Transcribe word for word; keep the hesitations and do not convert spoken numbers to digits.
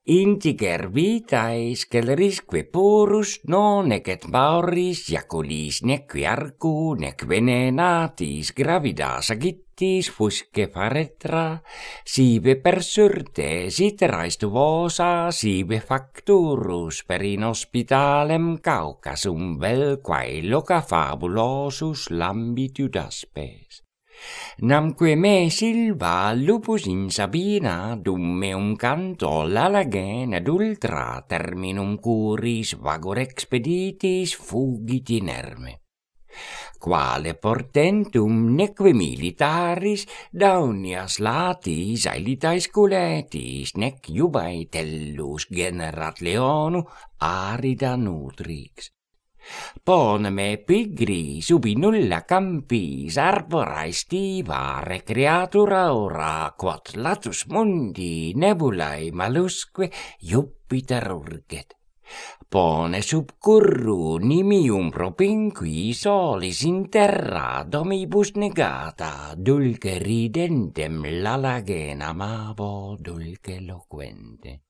Integer vitae scelerisque purus non ecet mauris jaculis neque arcu nec venenatis gravidas agittis fusque faretra sive per surte sitera estuosa sive facturus per in hospitalem Caucasum vel quae loca fabulosus lambitud aspes. Namque me silva lupus in Sabina dum meum canto lalagen ad ultra terminum curis vagor expeditis fugit inerme. Quale portentum neque militaris daunias latis aelitais culetis nec iubae tellus generat leonu arida nutrix. Poneme pigris ubi nulla campis arbora estiva recreatura ora quod latus mundi nebulae malusque Jupiter urget. Pone sub curru nimium propinqui solis in terra domibus negata dulce ridentem lalagena amabo dulce loquente.